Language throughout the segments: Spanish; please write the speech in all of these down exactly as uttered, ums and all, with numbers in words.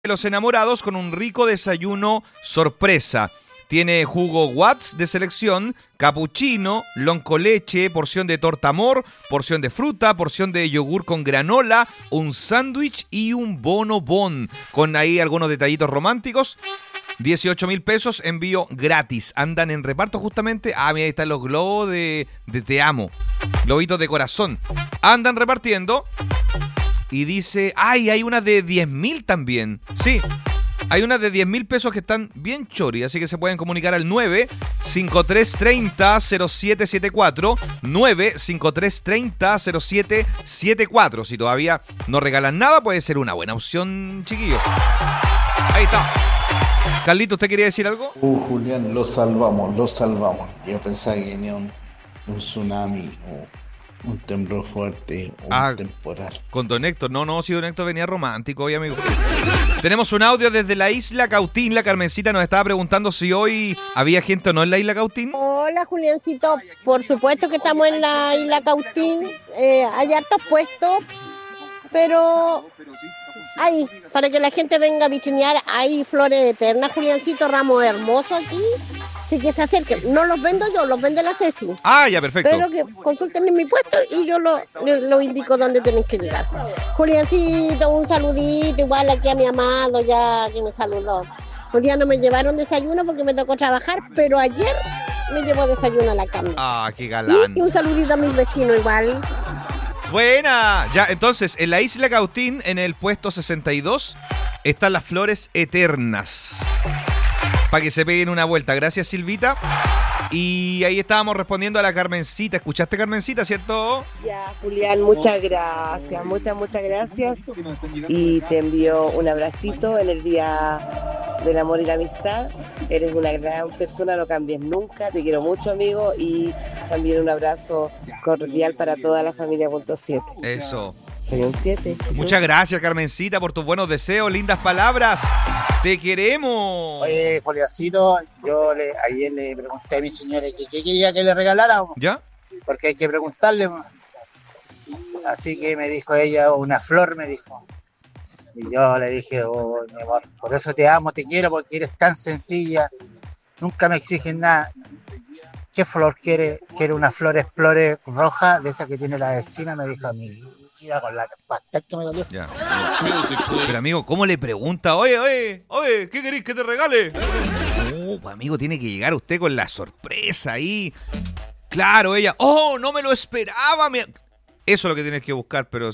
Los enamorados con un rico desayuno sorpresa. Tiene jugo Watts de selección, capuchino, loncoleche, porción de torta amor, porción de fruta, porción de yogur con granola, un sándwich y un bonobón. Con ahí algunos detallitos románticos. dieciocho mil pesos, envío gratis. Andan en reparto justamente. Ah, mira, ahí están los globos de, de te amo. Globitos de corazón. Andan repartiendo. Y dice, ay, hay una de diez mil también. Sí, hay unas de diez mil pesos que están bien chori, así que se pueden comunicar al nueve cinco tres tres cero cero siete siete cuatro, nueve cinco tres tres cero cero siete siete cuatro. Si todavía no regalan nada, puede ser una buena opción, chiquillos. Ahí está. Carlito, ¿usted quería decir algo? Uh, Julián, lo salvamos, lo salvamos. Yo pensaba que venía un, un tsunami o un temblor fuerte o ah, un temporal. Con Don Héctor. No, no, si Don Héctor venía romántico hoy, amigo. Tenemos un audio desde la isla Cautín. La Carmencita nos estaba preguntando si hoy había gente o no en la isla Cautín. Hola, Juliancito. Por supuesto que estamos en la isla Cautín. Eh, hay hartos puestos, pero ahí, para que la gente venga a vitrinear, hay flores eternas, Juliancito, ramos hermosos aquí. Así que se acerquen. No los vendo yo, los vende la Ceci. Ah, ya, perfecto. Pero que consulten en mi puesto y yo lo, lo, lo indico dónde tienen que llegar. Juliancito, un saludito, igual aquí a mi amado, ya que me saludó. Hoy día no me llevaron desayuno porque me tocó trabajar, pero ayer me llevó desayuno a la cama. Ah, qué galán. Y, y un saludito a mis vecinos igual. Buena. Ya, entonces, en la isla Cautín, en el puesto sesenta y dos, están las flores eternas. Para que se peguen una vuelta. Gracias, Silvita. Y ahí estábamos respondiendo a la Carmencita. ¿Escuchaste, Carmencita, cierto? Ya, Julián, muchas gracias. Muchas, muchas gracias. Y te envío un abracito en el Día del Amor y la Amistad. Eres una gran persona, no cambies nunca. Te quiero mucho, amigo. Y también un abrazo cordial para toda la familia punto siete. Eso. Soy un siete. Muchas gracias, Carmencita, por tus buenos deseos, lindas palabras. ¡Te queremos! Oye, Juliancito, yo le, ayer le pregunté a mi señora que qué quería que le regaláramos. ¿Ya? Porque hay que preguntarle. Así que me dijo ella, una flor, me dijo. Y yo le dije, oh, mi amor, por eso te amo, te quiero, porque eres tan sencilla. Nunca me exigen nada. ¿Qué flor quiere? Quiere una flor explore roja, de esa que tiene la vecina, me dijo a mí. Con la pastel que me dolió. Ya. Pero amigo, ¿cómo le pregunta? Oye, oye, oye, ¿qué querés que te regale? No, pues amigo, tiene que llegar usted con la sorpresa ahí. Claro, ella, oh, no me lo esperaba. Me... Eso es lo que tienes que buscar, pero...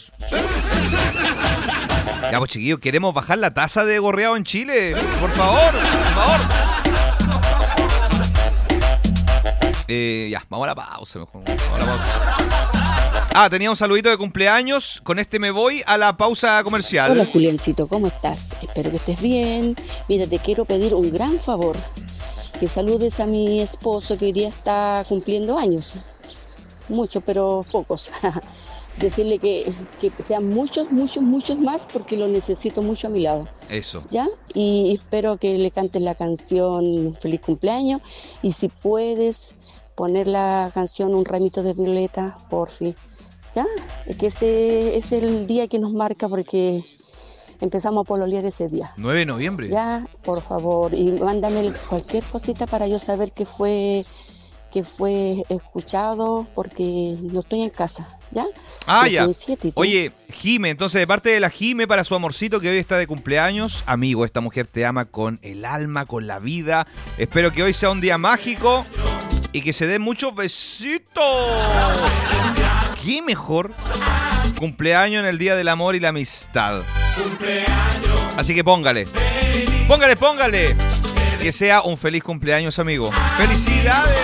Ya, pues chiquillos, queremos bajar la tasa de gorreado en Chile. Por favor, por favor. Eh, ya, vamos a la pausa mejor. Vamos a la pausa. Ah, tenía un saludito de cumpleaños. Con este me voy a la pausa comercial. Hola, Juliancito, ¿cómo estás? Espero que estés bien. Mira, te quiero pedir un gran favor. Que saludes a mi esposo que hoy día está cumpliendo años. Muchos, pero pocos. Decirle que, que sean muchos, muchos, muchos más porque lo necesito mucho a mi lado. Eso. ¿Ya? Y espero que le cantes la canción Feliz Cumpleaños. Y si puedes poner la canción Un Ramito de Violeta, porfi. ¿Ya? Es que ese es el día que nos marca porque empezamos a pololear ese día. nueve de noviembre. Ya, por favor, y mándame cualquier cosita para yo saber que fue que fue escuchado porque no estoy en casa, ¿ya? Ah, yo ya. Oye, Jime, entonces de parte de la Jime para su amorcito que hoy está de cumpleaños, amigo, esta mujer te ama con el alma, con la vida. Espero que hoy sea un día mágico y que se den muchos besitos. ¿Qué mejor cumpleaños en el Día del Amor y la Amistad? Así que póngale, póngale, póngale. Que sea un feliz cumpleaños, amigo. ¡Felicidades!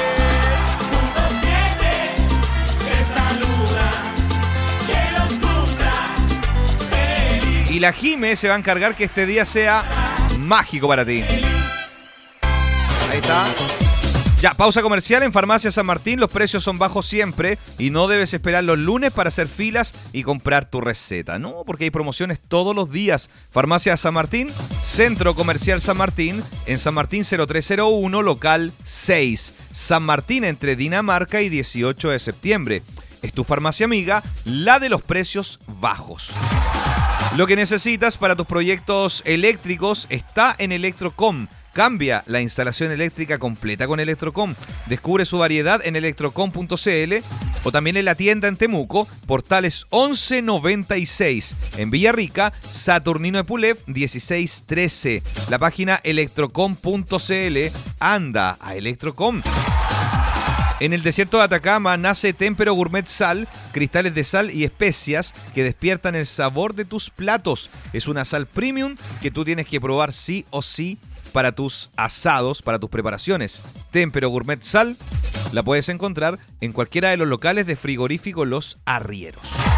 Y la Jime se va a encargar que este día sea mágico para ti. Ahí está. Ya, pausa comercial en Farmacia San Martín. Los precios son bajos siempre y no debes esperar los lunes para hacer filas y comprar tu receta. No, porque hay promociones todos los días. Farmacia San Martín, Centro Comercial San Martín, en San Martín cero tres cero uno, local seis. San Martín entre Dinamarca y dieciocho de septiembre. Es tu farmacia amiga, la de los precios bajos. Lo que necesitas para tus proyectos eléctricos está en Electrocom. Cambia la instalación eléctrica completa con Electrocom. Descubre su variedad en electrocom punto c l o también en la tienda en Temuco, Portales once noventa y seis. En Villarrica, Saturnino Epulev dieciséis trece. La página electrocom punto c l. Anda a Electrocom. En el desierto de Atacama nace Témpero Gourmet Sal, cristales de sal y especias que despiertan el sabor de tus platos. Es una sal premium que tú tienes que probar sí o sí para tus asados, para tus preparaciones. Témpero Gourmet Sal la puedes encontrar en cualquiera de los locales de frigorífico Los Arrieros.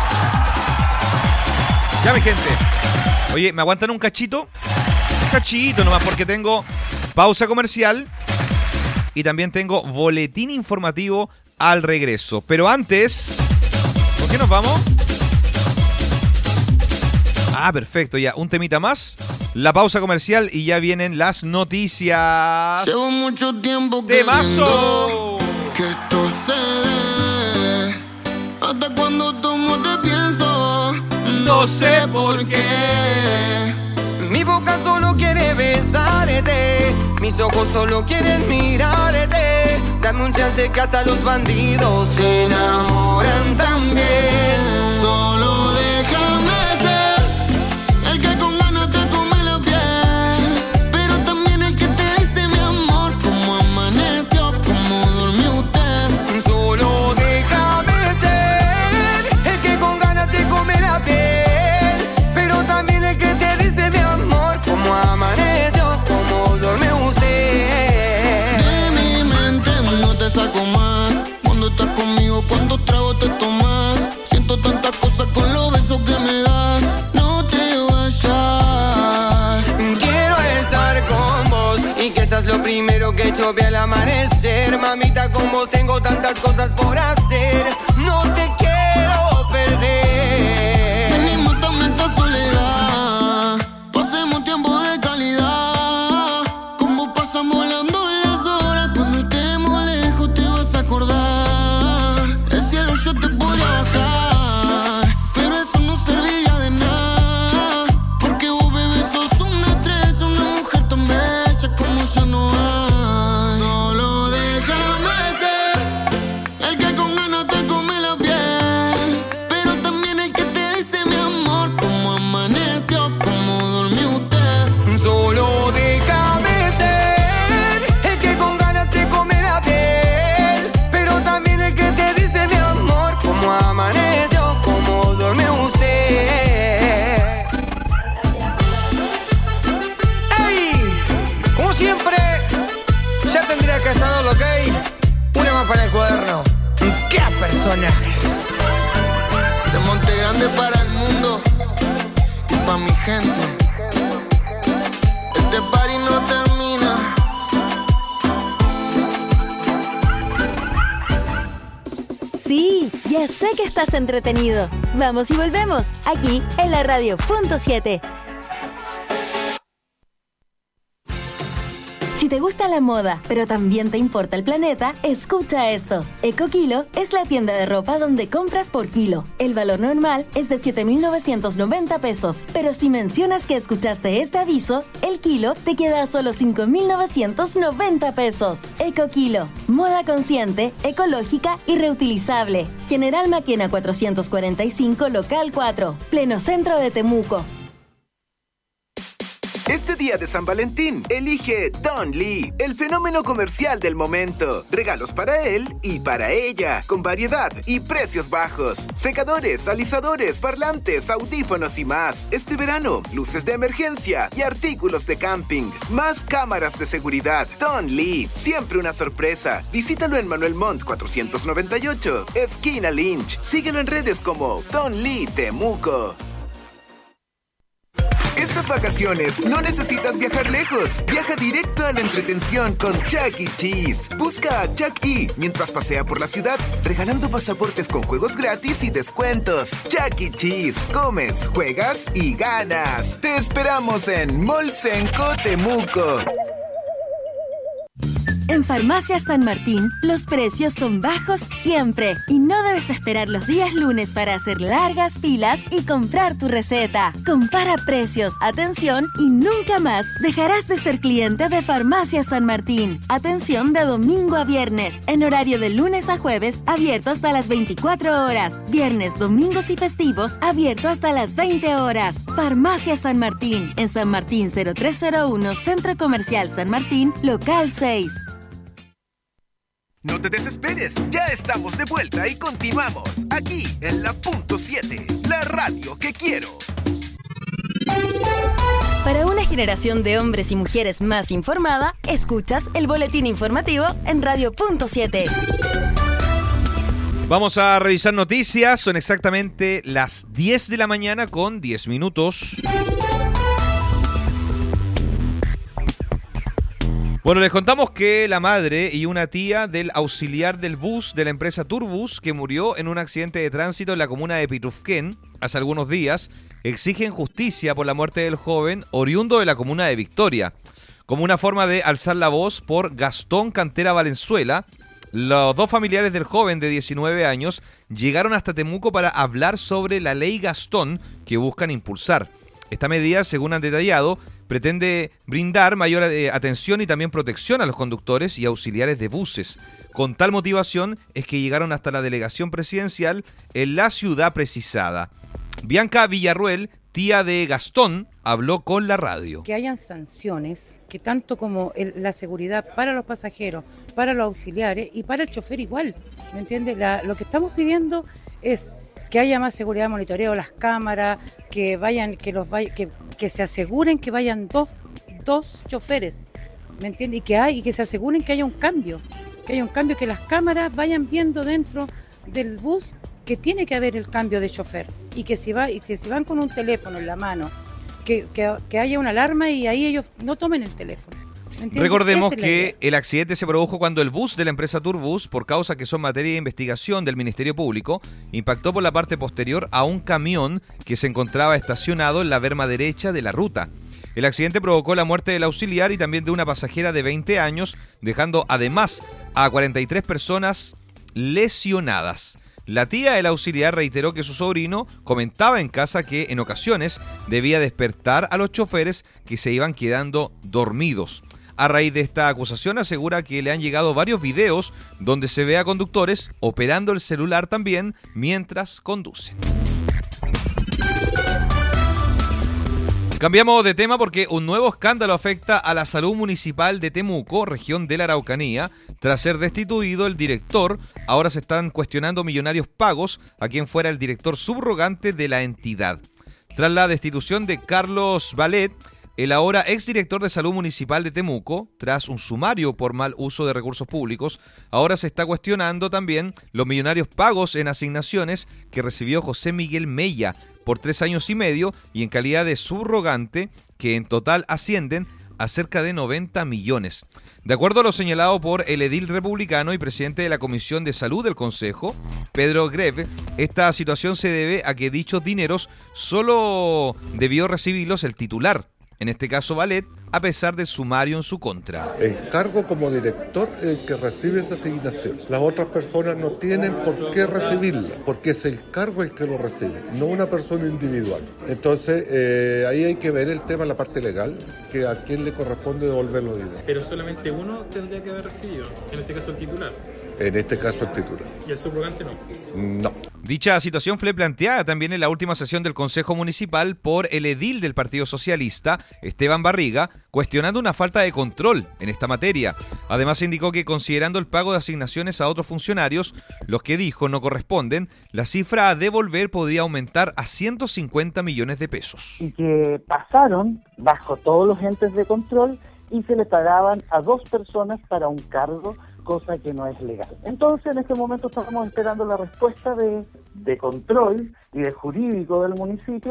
Ya, mi gente. Oye, ¿me aguantan un cachito? Un cachito nomás, porque tengo pausa comercial y también tengo boletín informativo al regreso. Pero antes, ¿por qué nos vamos? Ah, perfecto, ya. Un temita más. La pausa comercial y ya vienen las noticias. Llevo mucho tiempo ¡Temazo! Que esto se dé. Hasta cuando tomo te pienso. No sé por qué. Mi boca solo quiere besarte. Mis ojos solo quieren mirarte. Dame un chance que hasta los bandidos se enamoran también. Solo déjame ser el que con ganas te come la piel, pero también el que te dice mi amor, cómo amaneció, cómo durmió usted. Solo déjame ser el que con ganas te come la piel, pero también el que te dice mi amor, cómo amaneció, cómo durmió usted. De mi mente no te saco más. Cuando estás conmigo, cuántos tragos te tomas. Siento tantas cosas con los besos que me das. No te vayas. Quiero estar con vos y que seas lo primero que yo vea al amanecer. Mamita, como tengo tantas cosas por hacer, no te quiero perder. Venimos también esta soledad. Pasemos tiempo de calidad. Como pasan volando las horas. Cuando estemos lejos te vas a acordar. El cielo yo te podría bajar, pero eso no serviría de nada. Porque vos, bebé, sos una estrella, una mujer tan bella como ya no hay. Solo déjame ser el que con ganas te come la piel, pero también el que te dice mi amor, cómo amaneció, cómo durmió usted. Solo déjame ser el que con ganas te come la piel, pero también el que te dice mi amor, cómo amaneció, cómo duerme usted. ¡Ey! Como siempre, ya tendría que estar lo que hay. Una más para el cuaderno. ¡Qué personajes! De Monte Grande para el mundo y pa' mi gente. Este party no termina. Sí, ya sé que estás entretenido. Vamos y volvemos, aquí en la radio punto siete. Si te gusta la moda, pero también te importa el planeta, escucha esto. EcoKilo es la tienda de ropa donde compras por kilo. El valor normal es de siete mil novecientos noventa pesos, pero si mencionas que escuchaste este aviso, el kilo te queda a solo cinco mil novecientos noventa pesos. EcoKilo, moda consciente, ecológica y reutilizable. General Maquena cuatrocientos cuarenta y cinco, local cuatro, pleno centro de Temuco. Este día de San Valentín, elige Don Lee, el fenómeno comercial del momento. Regalos para él y para ella, con variedad y precios bajos. Secadores, alisadores, parlantes, audífonos y más. Este verano, luces de emergencia y artículos de camping. Más cámaras de seguridad. Don Lee, siempre una sorpresa. Visítalo en Manuel Montt cuatrocientos noventa y ocho, esquina Lynch. Síguelo en redes como Don Lee Temuco. Estas vacaciones no necesitas viajar lejos. Viaja directo a la entretención con Chuck E. Cheese. Busca a Chuck E. mientras pasea por la ciudad, regalando pasaportes con juegos gratis y descuentos. Chuck E. Cheese. Comes, juegas y ganas. Te esperamos en Molsenco Temuco. En Farmacias San Martín, los precios son bajos siempre y no debes esperar los días lunes para hacer largas filas y comprar tu receta. Compara precios, atención y nunca más dejarás de ser cliente de Farmacias San Martín. Atención de domingo a viernes, en horario de lunes a jueves, abierto hasta las veinticuatro horas. Viernes, domingos y festivos, abierto hasta las veinte horas. Farmacias San Martín, en San Martín cero tres cero uno, Centro Comercial San Martín, local seis. No te desesperes, ya estamos de vuelta y continuamos aquí en la punto siete, la radio que quiero. Para una generación de hombres y mujeres más informada, escuchas el boletín informativo en Radio Punto siete. Vamos a revisar noticias, son exactamente las diez de la mañana con diez minutos. Bueno, les contamos que la madre y una tía del auxiliar del bus de la empresa Turbus, que murió en un accidente de tránsito en la comuna de Pitrufquén hace algunos días, exigen justicia por la muerte del joven oriundo de la comuna de Victoria. Como una forma de alzar la voz por Gastón Cantera Valenzuela, los dos familiares del joven de diecinueve años llegaron hasta Temuco para hablar sobre la ley Gastón que buscan impulsar. Esta medida, según han detallado, pretende brindar mayor eh, atención y también protección a los conductores y auxiliares de buses. Con tal motivación es que llegaron hasta la delegación presidencial en la ciudad precisada. Bianca Villarruel, tía de Gastón, habló con la radio. Que hayan sanciones, que tanto como el, la seguridad para los pasajeros, para los auxiliares y para el chofer igual, ¿me entiendes? La, lo que estamos pidiendo es que haya más seguridad, monitoreo, las cámaras, que vayan, que los vay, que, que se aseguren que vayan dos, dos choferes, ¿me entiendes? Y que hay, y que se aseguren que haya un cambio, que haya un cambio, que las cámaras vayan viendo dentro del bus que tiene que haber el cambio de chofer y que si va, y que si van con un teléfono en la mano, que, que, que haya una alarma y ahí ellos no tomen el teléfono. Recordemos que el accidente se produjo cuando el bus de la empresa Turbus, por causa que son materia de investigación del Ministerio Público, impactó por la parte posterior a un camión que se encontraba estacionado en la berma derecha de la ruta. El accidente provocó la muerte del auxiliar y también de una pasajera de veinte años, dejando además a cuarenta y tres personas lesionadas. La tía del auxiliar reiteró que su sobrino comentaba en casa que en ocasiones debía despertar a los choferes que se iban quedando dormidos. A raíz de esta acusación asegura que le han llegado varios videos donde se ve a conductores operando el celular también mientras conducen. Cambiamos de tema porque un nuevo escándalo afecta a la salud municipal de Temuco, región de la Araucanía. Tras ser destituido el director, ahora se están cuestionando millonarios pagos a quien fuera el director subrogante de la entidad. Tras la destitución de Carlos Ballet, el ahora exdirector de Salud Municipal de Temuco, tras un sumario por mal uso de recursos públicos, ahora se está cuestionando también los millonarios pagos en asignaciones que recibió José Miguel Mella por tres años y medio y en calidad de subrogante, que en total ascienden a cerca de noventa millones. De acuerdo a lo señalado por el edil republicano y presidente de la Comisión de Salud del Consejo, Pedro Greve, esta situación se debe a que dichos dineros solo debió recibirlos el titular, en este caso Ballet, a pesar del sumario en su contra. El cargo como director es el que recibe esa asignación. Las otras personas no tienen por qué recibirla, porque es el cargo el que lo recibe, no una persona individual. Entonces, eh, ahí hay que ver el tema, la parte legal, que a quién le corresponde devolver los dineros. Pero solamente uno tendría que haber recibido, en este caso el titular. En este caso el titular. ¿Y el subrogante no? No. Dicha situación fue planteada también en la última sesión del Consejo Municipal por el edil del Partido Socialista, Esteban Barriga, cuestionando una falta de control en esta materia. Además indicó que considerando el pago de asignaciones a otros funcionarios, los que dijo no corresponden, la cifra a devolver podría aumentar a ciento cincuenta millones de pesos. Y que pasaron bajo todos los entes de control y se le pagaban a dos personas para un cargo, cosa que no es legal. Entonces, en este momento estamos esperando la respuesta de, de control y de jurídico del municipio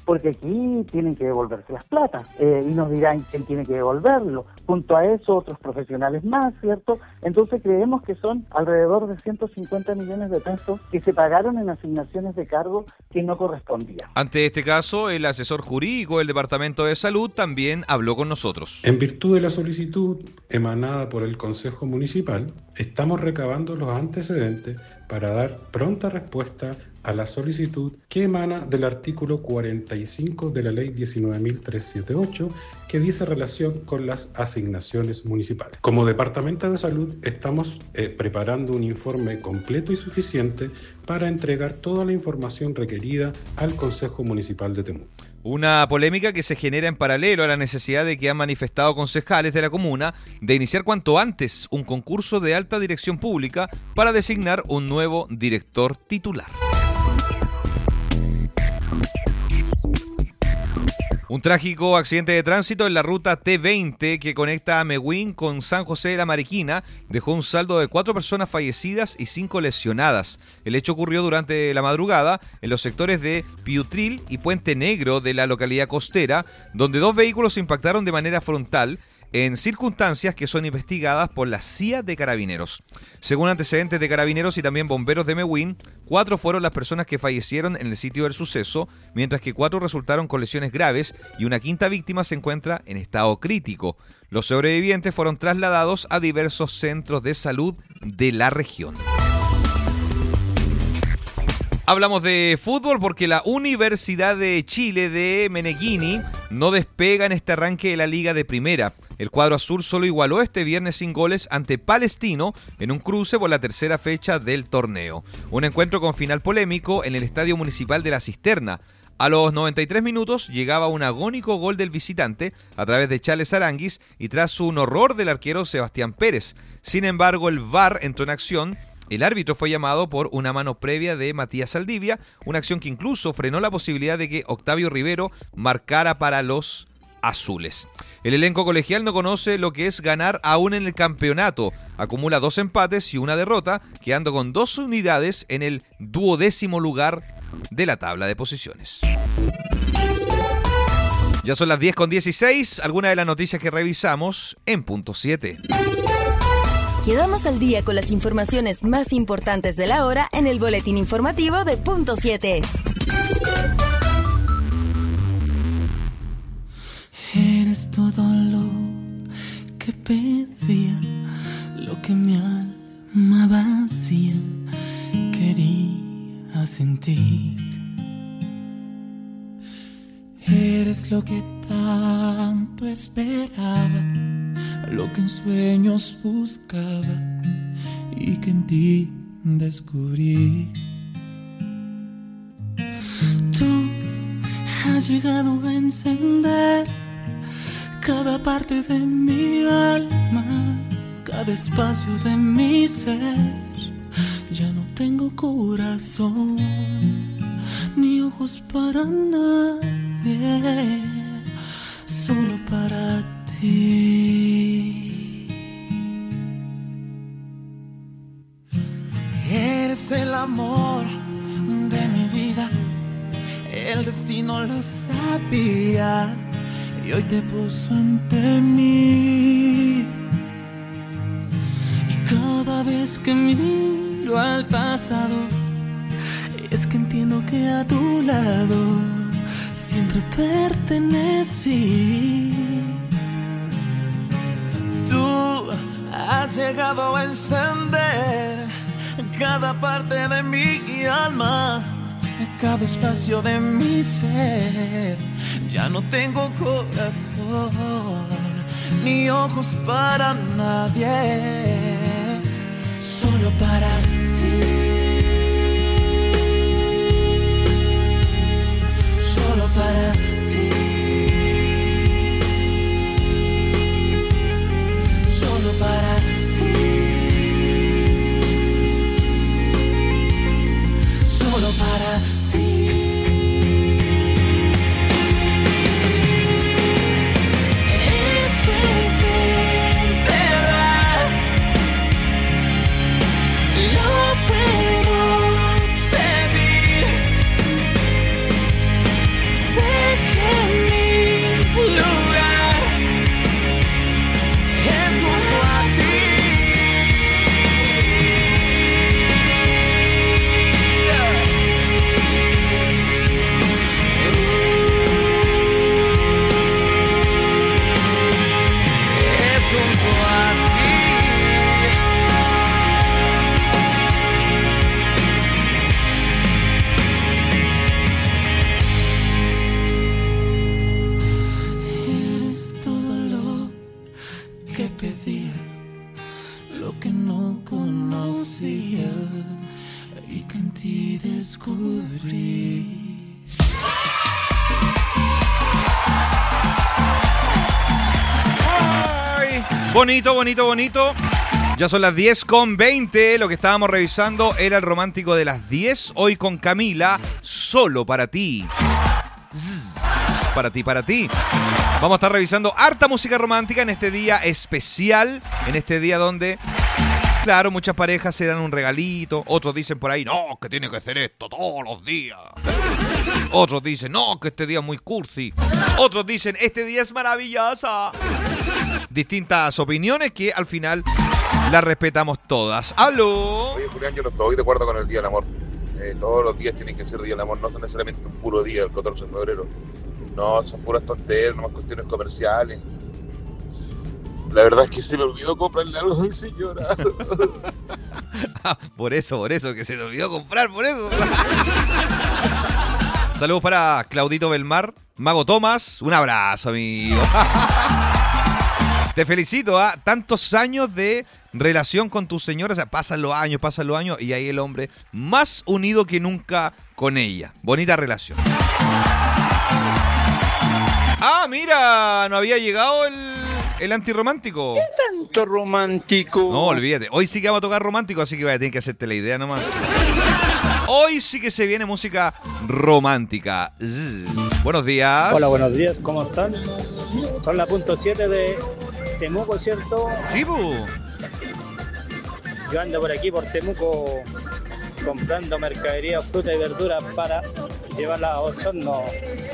porque aquí tienen que devolverse las platas, eh, y nos dirán quién tiene que devolverlo. Junto a eso, otros profesionales más, ¿cierto? Entonces creemos que son alrededor de ciento cincuenta millones de pesos que se pagaron en asignaciones de cargo que no correspondían. Ante este caso, el asesor jurídico del Departamento de Salud también habló con nosotros. En virtud de la solicitud emanada por el Consejo Municipal, estamos recabando los antecedentes para dar pronta respuesta a la solicitud que emana del artículo cuarenta y cinco de la Ley diecinueve mil trescientos setenta y ocho, que dice relación con las asignaciones municipales. Como Departamento de Salud estamos eh, preparando un informe completo y suficiente para entregar toda la información requerida al Consejo Municipal de Temuco. Una polémica que se genera en paralelo a la necesidad de que han manifestado concejales de la comuna de iniciar cuanto antes un concurso de alta dirección pública para designar un nuevo director titular. Un trágico accidente de tránsito en la ruta T veinte que conecta a Mewin con San José de la Mariquina dejó un saldo de cuatro personas fallecidas y cinco lesionadas. El hecho ocurrió durante la madrugada en los sectores de Piutril y Puente Negro de la localidad costera, donde dos vehículos se impactaron de manera frontal en circunstancias que son investigadas por la C I A de Carabineros. Según antecedentes de Carabineros y también bomberos de Mewin, cuatro fueron las personas que fallecieron en el sitio del suceso, mientras que cuatro resultaron con lesiones graves y una quinta víctima se encuentra en estado crítico. Los sobrevivientes fueron trasladados a diversos centros de salud de la región. Hablamos de fútbol porque la Universidad de Chile de Meneghini no despega en este arranque de la Liga de Primera. El cuadro azul solo igualó este viernes sin goles ante Palestino en un cruce por la tercera fecha del torneo. Un encuentro con final polémico en el Estadio Municipal de La Cisterna. A los noventa y tres minutos llegaba un agónico gol del visitante a través de Charles Aranguis y tras un horror del arquero Sebastián Pérez. Sin embargo, el V A R entró en acción. El árbitro fue llamado por una mano previa de Matías Saldivia, una acción que incluso frenó la posibilidad de que Octavio Rivero marcara para los azules. El elenco colegial no conoce lo que es ganar aún en el campeonato. Acumula dos empates y una derrota, quedando con dos unidades en el duodécimo lugar de la tabla de posiciones. Ya son las diez con dieciséis, algunas de las noticias que revisamos en punto siete. Quedamos al día con las informaciones más importantes de la hora en el boletín informativo de punto siete. Eres todo lo que pedía, lo que mi alma vacía quería sentir. Eres lo que tanto esperaba, lo que en sueños buscaba y que en ti descubrí. Tú has llegado a encender cada parte de mi alma, cada espacio de mi ser. Ya no tengo corazón ni ojos para nadie, solo para ti. Eres el amor de mi vida, el destino lo sabía y hoy te puso ante mí. Y cada vez que miro al pasado, es que entiendo que a tu lado siempre pertenecí. Tú has llegado a encender cada parte de mi alma, cada espacio de mi ser. Ya no tengo corazón ni ojos para nadie, solo para ti. Solo para ti. Solo para ti. Solo para ti. Say pedía lo que no conocía y que en ti descubrí. Ay, bonito, bonito, bonito. Ya son las diez con veinte. Lo que estábamos revisando era el romántico de las diez. Hoy con Camila, solo para ti. Para ti, para ti. Vamos a estar revisando harta música romántica en este día especial. En este día donde, claro, muchas parejas se dan un regalito. Otros dicen por ahí, no, que tiene que hacer esto todos los días. Otros dicen, no, que este día es muy cursi. Otros dicen, este día es maravillosa. Distintas opiniones que al final las respetamos todas. ¡Aló! Oye, Julián, yo no estoy de acuerdo con el Día del Amor. Eh, todos los días tienen que ser Día del Amor, no son necesariamente un puro día, el catorce de febrero. No, son puras tonterías, nomás cuestiones comerciales. La verdad es que se me olvidó comprarle algo a mi señora. Por eso, por eso, que se me olvidó comprar, por eso. Saludos para Claudito Belmar, Mago Tomás, un abrazo, amigo. Te felicito, ¿ah? ¿eh? Tantos años de relación con tu señora, o sea, pasan los años, pasan los años, y ahí el hombre más unido que nunca con ella. Bonita relación. Ah, mira, no había llegado el, el antirromántico. ¿Qué tanto romántico? No, olvídate. Hoy sí que vamos a tocar romántico, así que voy a tener que hacerte la idea nomás. Hoy sí que se viene música romántica. Zzz. Buenos días. Hola, buenos días, ¿cómo están? Son la punto siete de Temuco, ¿cierto? Sí, bu. Yo ando por aquí, por Temuco, comprando mercadería, fruta y verdura para llevarla a Osorno.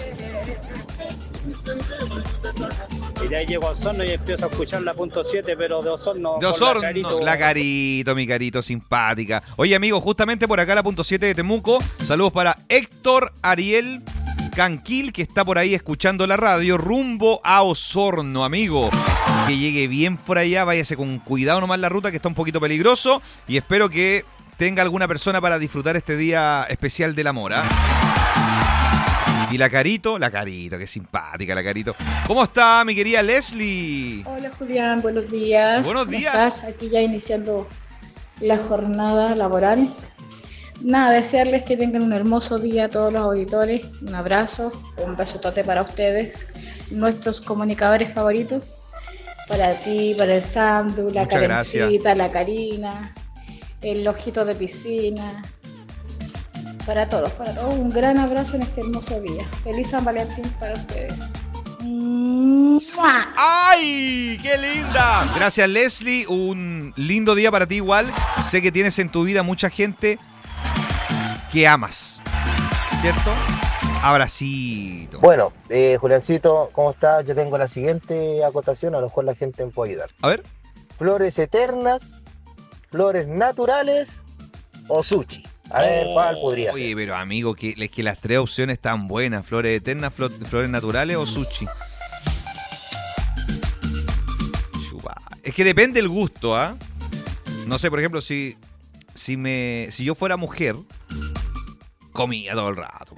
Y de ahí llego a Osorno y empiezo a escuchar la punto siete, pero de Osorno. De Osorno, la Carito. la Carito, mi Carito, simpática. Oye, amigo, justamente por acá la punto siete de Temuco. Saludos para Héctor Ariel Canquil, que está por ahí escuchando la radio, rumbo a Osorno, amigo. Que llegue bien por allá, váyase con cuidado nomás la ruta, que está un poquito peligroso. Y espero que tenga alguna persona para disfrutar este día especial del amor, ¿ah? Y la Carito, la Carito, qué simpática la Carito. ¿Cómo está mi querida Leslie? Hola Julián, buenos días. Buenos ¿Cómo días. estás? Aquí ya iniciando la jornada laboral. Nada, desearles que tengan un hermoso día a todos los auditores. Un abrazo, un besotote para ustedes, nuestros comunicadores favoritos. Para ti, para el Sandu, la Muchas Karencita, gracias. la Karina, el ojito de piscina. Para todos, para todos, un gran abrazo en este hermoso día. Feliz San Valentín para ustedes. ¡Ay! ¡Qué linda! Gracias, Leslie. Un lindo día para ti igual. Sé que tienes en tu vida mucha gente que amas, ¿cierto? Abracito. Bueno, eh, Juliancito, ¿cómo estás? Yo tengo la siguiente acotación, a lo mejor la gente me puede ayudar. A ver. Flores eternas, flores naturales o sushi. A ver, ¿cuál podría Oye, ser? pero amigo, que, es que las tres opciones están buenas. Flores eternas, flo- flores naturales o sushi. Chupa. Es que depende el gusto, ¿ah? No sé, por ejemplo, si, si, me, si yo fuera mujer, comía todo el rato.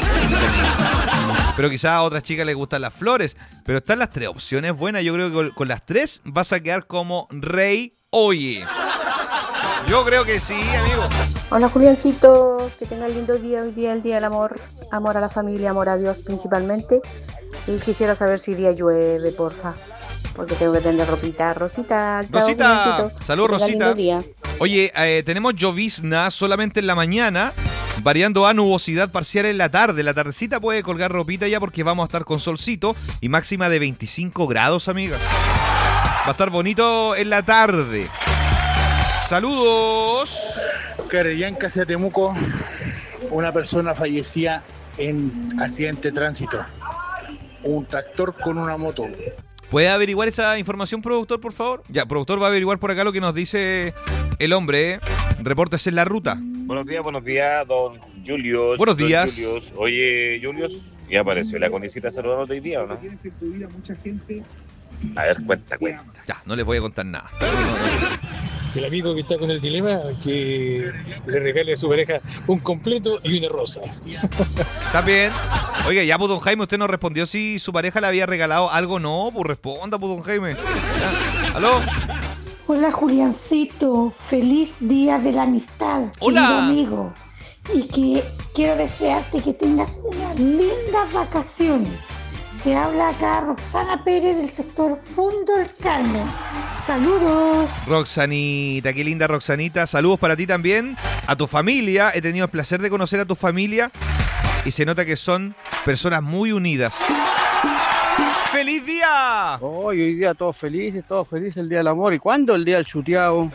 Pero quizás a otras chicas les gustan las flores. Pero están las tres opciones buenas. Yo creo que con, con las tres vas a quedar como rey. Oye. Yo creo que sí, amigo. Hola Juliancito, que tengan lindo día hoy día, el día del amor, amor a la familia, amor a Dios principalmente. Y quisiera saber si día llueve, porfa, porque tengo que tener ropita. Rosita, chao, Rosita, Juliancito. saludos Que tengan Rosita. lindo día. Oye, eh, tenemos llovizna solamente en la mañana, variando a nubosidad parcial en la tarde. La tardecita puede colgar ropita ya porque vamos a estar con solcito y máxima de veinticinco grados, amiga. Va a estar bonito en la tarde. Saludos. Carellanca hacia Temuco, una persona fallecía en accidente de tránsito. Un tractor con una moto. ¿Puede averiguar esa información, productor, por favor? Ya, productor va a averiguar por acá lo que nos dice el hombre. ¿eh? Repórtese en la ruta. Buenos días, buenos días, don Julius. Buenos Don días. Julius. Oye, Julius, ¿ya apareció la conicita saludando hoy día o no? A ver, cuenta, cuenta. Ya, no les voy a contar nada. el amigo que está con el dilema, que le regale a su pareja un completo y una rosa. Está bien. Oiga, ya, pues, don Jaime, usted nos respondió si su pareja le había regalado algo. No, pues responda, pues, don Jaime. ¿Ya? ¿Aló? Hola, Juliancito. Feliz Día de la Amistad, Hola. querido amigo. Y que quiero desearte que tengas unas lindas vacaciones. Te habla acá Roxana Pérez del sector Fundo del Carmen. Saludos. Roxanita, qué linda Roxanita. Saludos para ti también, a tu familia. He tenido el placer de conocer a tu familia y se nota que son personas muy unidas. ¡Feliz día! Hoy, hoy día todos felices, todos felices, el día del amor. ¿Y cuándo el día del chuteado?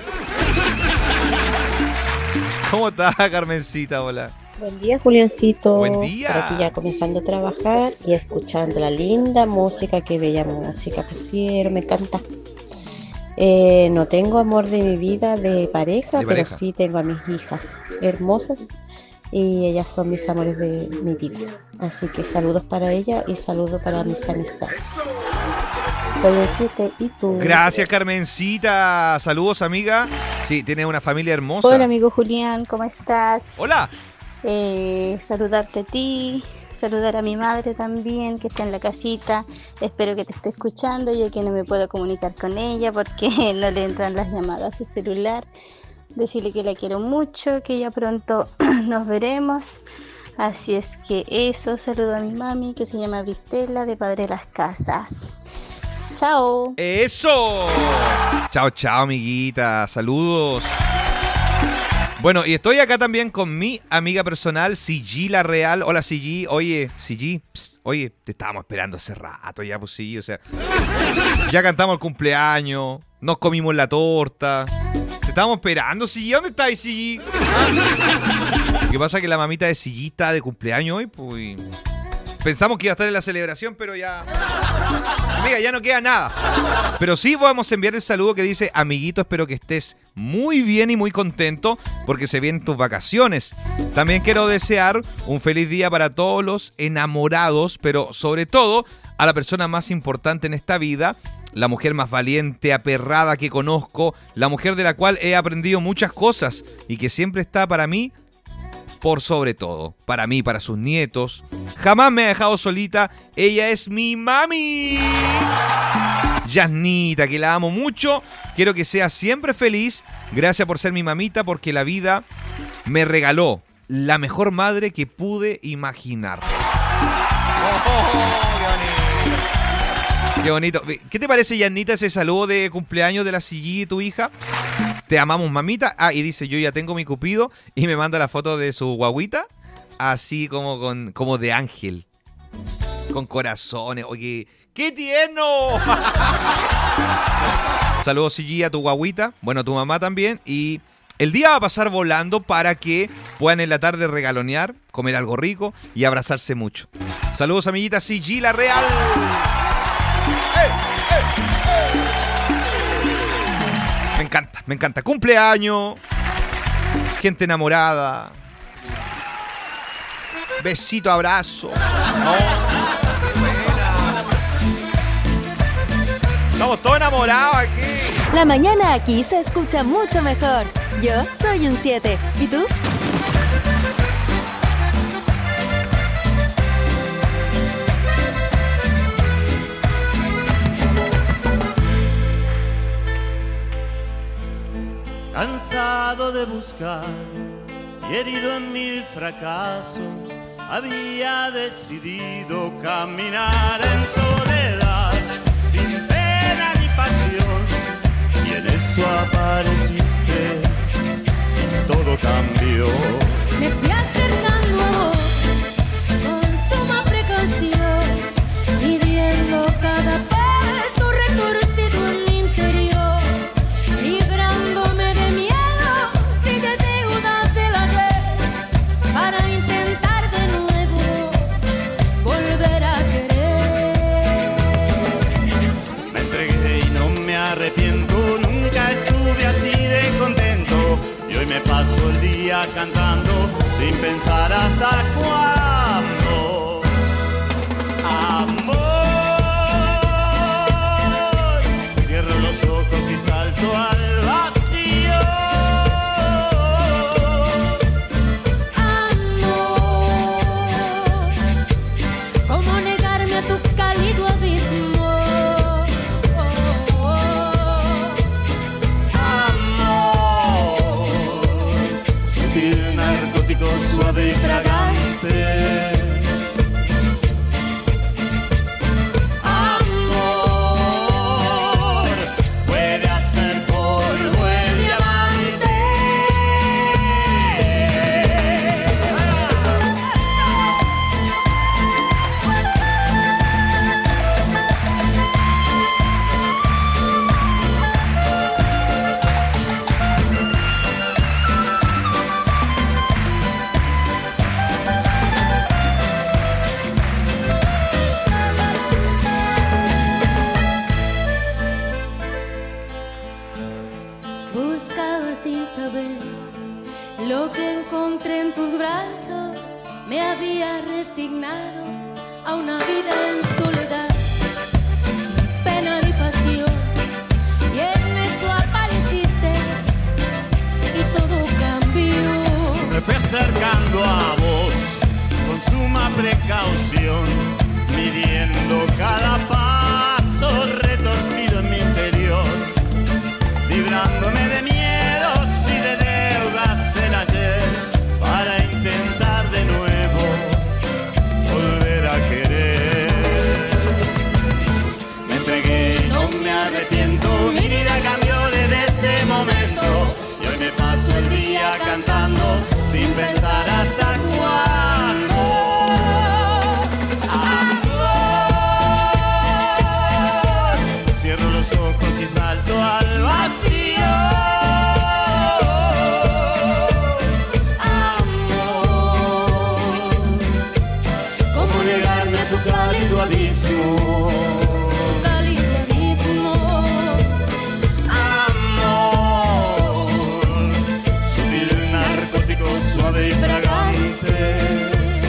¿Cómo estás, Carmencita? Hola. Buen día, Juliancito. Buen día. Por aquí ya comenzando a trabajar y escuchando la linda música, qué bella música pusieron, me encanta. Eh, no tengo amor de mi vida de pareja, De pero pareja. sí tengo a mis hijas hermosas y ellas son mis amores de mi vida. Así que saludos para ella y saludos para mis amistades. Soy el siete y tú. Gracias, Carmencita. Saludos, amiga. Sí, tiene una familia hermosa. Hola, amigo Julián, ¿cómo estás? Hola. Eh, saludarte a ti, saludar a mi madre también, que está en la casita. Espero que te esté escuchando, ya que no me puedo comunicar con ella porque no le entran las llamadas a su celular. Decirle que la quiero mucho, que ya pronto nos veremos. Así es que eso, saludo a mi mami, que se llama Vistela, de Padre Las Casas. Chao. ¡Eso! Chao, chao, amiguita. Saludos. Bueno, y estoy acá también con mi amiga personal, Sigila Real. Hola, Sigi. Oye, Sigi, psst, oye, te estábamos esperando hace rato ya, pues sí, o sea. Ya cantamos el cumpleaños, nos comimos la torta. Te estábamos esperando, Sigi. ¿Dónde estáis, Sigi? ¿Ah? Lo que pasa es que la mamita de Sigi está de cumpleaños hoy, pues. Pensamos que iba a estar en la celebración, pero ya... Amiga, ya no queda nada. Pero sí vamos a enviar el saludo que dice: amiguito, espero que estés muy bien y muy contento porque se vienen tus vacaciones. También quiero desear un feliz día para todos los enamorados, pero sobre todo a la persona más importante en esta vida, la mujer más valiente, aperrada que conozco, la mujer de la cual he aprendido muchas cosas y que siempre está para mí por sobre todo, para mí, para sus nietos. Jamás me ha dejado solita. Ella es mi mami, Yasnita, que la amo mucho. Quiero que sea siempre feliz. Gracias por ser mi mamita, porque la vida me regaló la mejor madre que pude imaginar. Oh, oh, oh, qué bonito. Qué bonito. ¿Qué te parece, Yasnita, ese saludo de cumpleaños de la Sigi, tu hija? Te amamos, mamita. Ah, y dice: yo ya tengo mi cupido. Y me manda la foto de su guaguita, así como con como de ángel, con corazones. Oye, ¡qué tierno! Saludos, Sigi, a tu guaguita. Bueno, a tu mamá también. Y el día va a pasar volando para que puedan en la tarde regalonear, comer algo rico y abrazarse mucho. Saludos, amiguita Sigi, la Real. ¡Eh, eh, eh! Me encanta, me encanta. Cumpleaños, gente enamorada, besito, abrazo. Oh, estamos todos enamorados aquí. La mañana aquí se escucha mucho mejor. Yo soy un siete. ¿Y tú? Cansado de buscar y herido en mil fracasos, había decidido caminar en soledad, sin pena ni pasión, y en eso apareciste, todo cambió. Me fui acercando a vos con suma precaución, midiendo cada paso retorcido en mi interior, librándome de miedo si de deudas de la ayer, para intentar de nuevo volver a querer. Me entregué y no me arrepiento, nunca estuve así de contento, y hoy me paso el día cantando sin pensar hasta cuándo. Amor, cierro los ojos y salto al vacío. Buscaba sin saber lo que encontré en tus brazos. Me había resignado a una vida en soledad, sin pena ni pasión. Y en eso apareciste y todo cambió. Me fui acercando a vos con suma precaución, midiendo cada paso retorcido en mi interior, librándome de miedos y de deudas en ayer, para intentar de nuevo volver a querer. Me entregué y no me arrepiento, mi vida cambió desde ese momento, y hoy me paso el día cantando sin pensar hasta cuándo. Cierro los ojos y salto al vacío. Amor, ¿cómo negarme a tu cálido abismo? Cálido abismo. Amor, sutil narcótico, suave y fragante.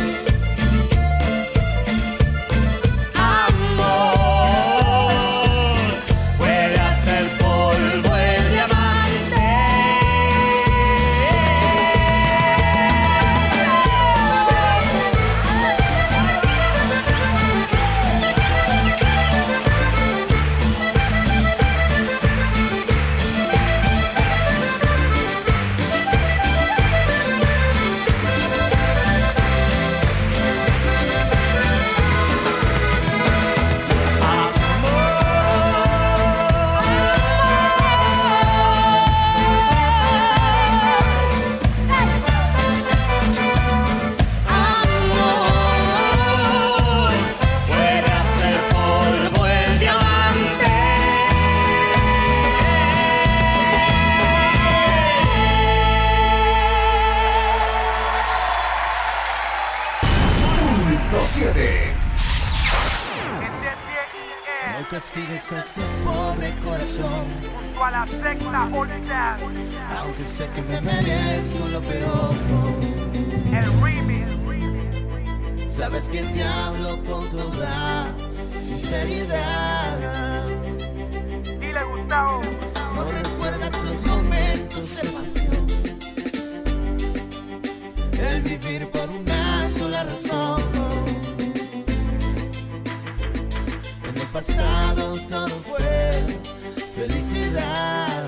No castigues a este pobre corazón, junto a la secta Olvidar, aunque sé que me merezco lo peor. el remix. Sabes que te hablo con toda sinceridad. Dile, Gustavo, no recuerdas los momentos de pasión, el vivir por una sola razón. En el pasado todo fue felicidad.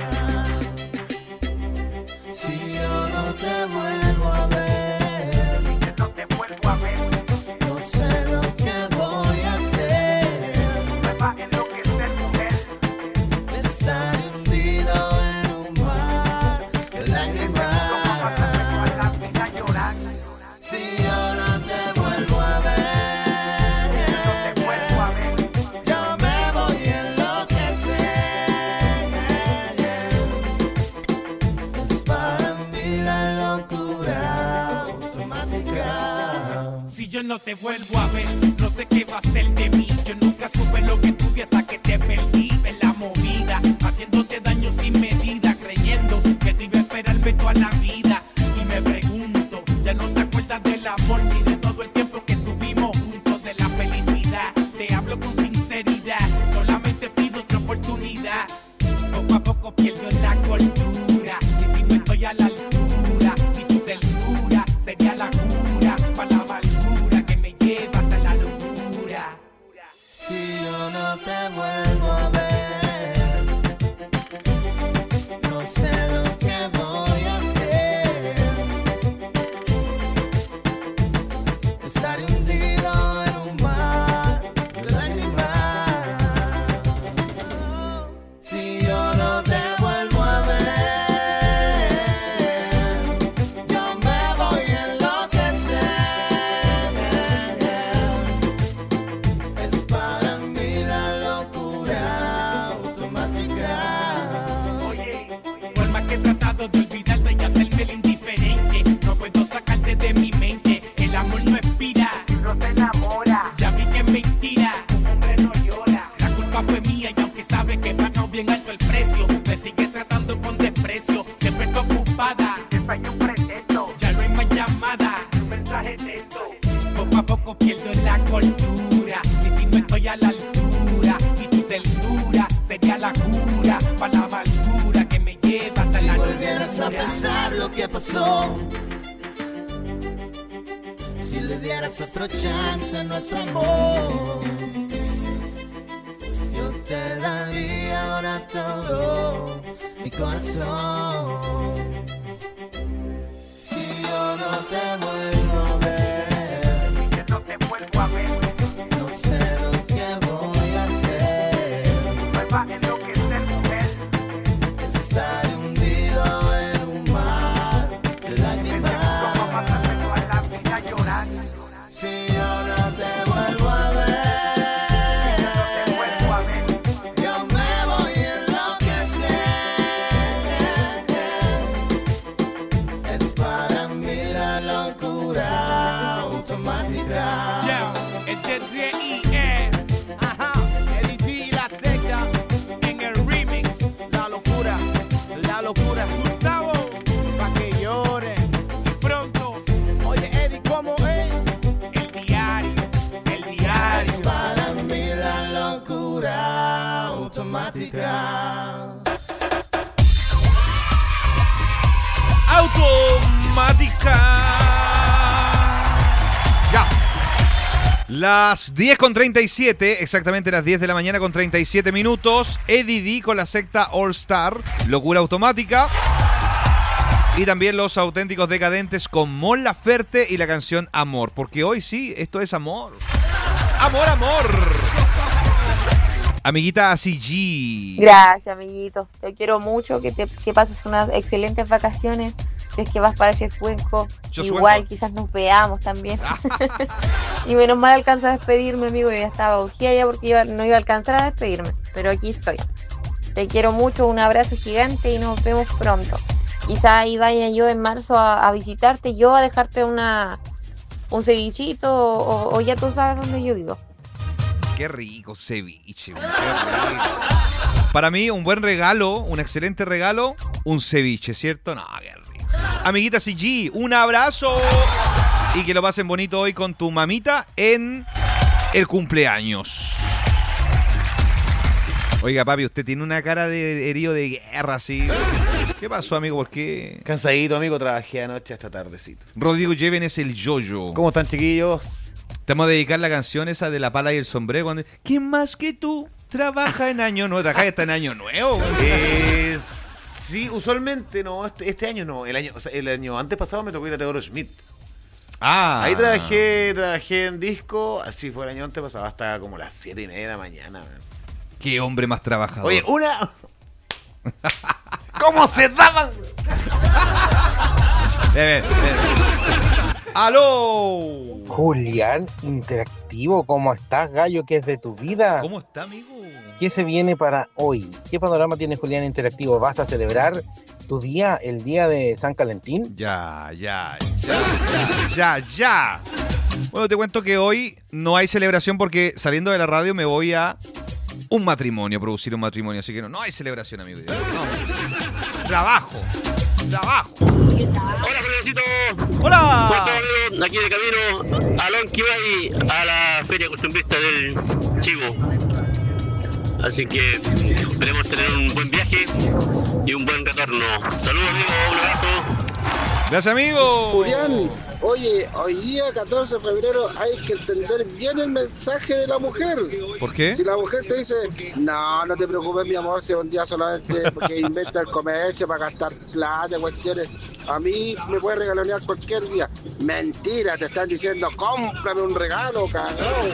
Si yo no te vuelvo a ver, no te vuelvo a ver, no sé lo que voy a hacer. me va a enloquecer, mujer. Estar hundido en un mar de lágrimas. Si yo no te vuelvo a ver, no te vuelvo a ver, yo me voy a enloquecer. Es para mí la locura automática. Si yo no te vuelvo a ver, no sé qué va a ser de mí. Yo nunca supe lo que tuve hasta que te perdí en la movida, haciéndote daño sin medida, creyendo que te iba a esperarme toda la vida. Y me pregunto, ya no te acuerdas del amor ni de todo el tiempo que tuvimos juntos, de la felicidad. Te hablo con sinceridad, solamente pido otra oportunidad. Poco a poco pierdo la cordura, si ti no estoy a la altura, y tu ternura sería la cura para la amargura que me lleva hasta la locura. Si yo no te vuelvo a ver, no sé lo que voy a hacer. Estar hundido en un mar de lágrimas. Si yo no te vuelvo a ver, yo me voy a enloquecer. Es para mí la locura automática. Oye, por más que he tratado de olvidarte y hacerme el indiferente, no puedo sacarte de mi mente. El amor no expira, no te enamora. ya vi que es mentira, un hombre no llora. La culpa fue mía y aunque sabe que pagó bien alto el precio, me sigue tratando con desprecio. pierdo en la cultura. Si ti no estoy a la altura y tu ternura sería la cura para la amargura que me lleva hasta Si la volvieras a locura. pensar lo que pasó, si le dieras otro chance a nuestro amor, yo te daría ahora todo mi corazón. Si yo no te vuelvo a ver, Si yo no te vuelvo a ver, no sé lo que voy a hacer. me va a enloquecer, mujer. Estaré hundido en un mar de lágrimas. Toda la vida llorando. Si yo no te vuelvo a ver, yo me voy a enloquecer. Es para mí la locura automática. Yeah, es de D I E. Ajá, Eddie D y la secta en el remix. La locura, la locura. Gustavo, pa' que llore. Y pronto, oye Eddie, ¿cómo es? El diario, el Es diario. para mí la locura automática. Automática. Ya. Las diez con treinta y siete, exactamente las diez de la mañana con treinta y siete minutos. Eddie D con la secta All Star, Locura Automática. Y también Los Auténticos Decadentes con Mon Laferte y la canción Amor. Porque hoy sí, esto es amor. Amor, amor. Amiguita C G. Gracias, amiguito. Te quiero mucho, que, te, que pases unas excelentes vacaciones. Si es que vas para Chesuenco, Chesuenco. igual quizás nos veamos también. Y menos mal alcanza a despedirme, amigo. Yo ya estaba urgida ya porque iba- no iba a alcanzar a despedirme. Pero aquí estoy. Te quiero mucho, un abrazo gigante y nos vemos pronto. Quizá ahí vaya yo en marzo a, a visitarte, yo a dejarte una un cevichito o, o ya tú sabes dónde yo vivo. Qué rico ceviche. Qué rico. Para mí, un buen regalo, un excelente regalo, un ceviche, ¿cierto? No, qué rico. Amiguita C G, un abrazo. Y que lo pasen bonito hoy con tu mamita en el cumpleaños. Oiga, papi, usted tiene una cara de herido de guerra, así. ¿Qué pasó, amigo? ¿Por qué? Cansadito, amigo. Trabajé anoche hasta tardecito. Rodrigo Lleven es el yoyo. ¿Cómo están, chiquillos? Te vamos a dedicar la canción esa de la pala y el sombrero. Cuando... ¿Quién más que tú trabaja en año nuevo? Trabaja está en año nuevo. Eh, sí, usualmente no. Este, este año no. El año, o sea, el año antes pasado me tocó ir a Teodoro Schmidt. Ah. Ahí trabajé, trabajé en disco. Así fue el año antes pasado, hasta como las siete y media de la mañana. Man. Qué hombre más trabajador. Oye, una. ¿Cómo se daban? Ven, ven. ¡Aló! Julián, interactivo, ¿cómo estás, gallo? ¿Qué es de tu vida? ¿Cómo está, amigo? ¿Qué se viene para hoy? ¿Qué panorama tiene Julián Interactivo? ¿Vas a celebrar tu día, el día de San Calentín? Ya, ya, ya, ya, ya, ya. Bueno, te cuento que hoy no hay celebración porque saliendo de la radio me voy a un matrimonio, producir un matrimonio. Así que no, no hay celebración, amigo. No. Trabajo, trabajo. Hola, Juliancito. Hola. ¿Cómo estás, amigo? Aquí de camino a Lonquimay, a la feria costumbrista del Chivo. Así que esperemos tener un buen viaje y un buen retorno. Saludos, amigo. Un abrazo. Gracias, amigo. Julián, oye, hoy día catorce de febrero hay que entender bien el mensaje de la mujer. ¿Por qué? Si la mujer te dice, no, no te preocupes, mi amor, si es un día solamente porque inventa el comercio para gastar plata, cuestiones. A mí me puedes regalonear cualquier día. Mentira, te están diciendo, cómprame un regalo, cagón.